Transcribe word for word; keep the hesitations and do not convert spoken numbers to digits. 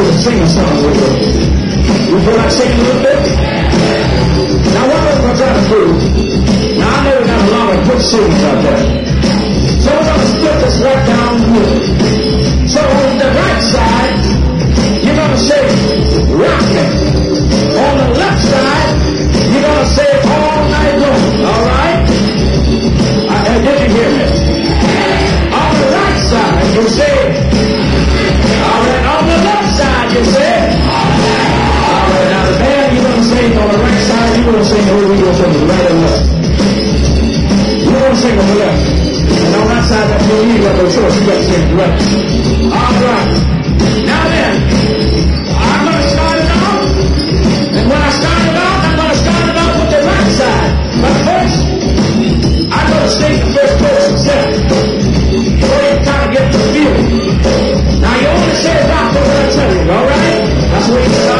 you to sing a song with you. You feel like singing a little bit? Now what am I trying to do? Now I know we got a lot of good singers out there. So we're going to split this right down the middle. So on the right side, you're going to say rockin'. On the left side, you're going to say all night long. All right? I, uh, did you hear me? On the right side, you say, all right. On the left side, you say, all right. Now the band, you're going to sing on the right side, you're going to sing the whole, you're going to sing the right and left. You're going to sing on the left. And on that side, that's where you got no choice. You got to sing the right. All right. Now then, I'm going to start it off. And when I start it off, I'm going to start it off with the right side. But first, I'm going to sing the first verse itself. So you kind of get the feeling. Now you only say rock when I tell you, all right? That's what you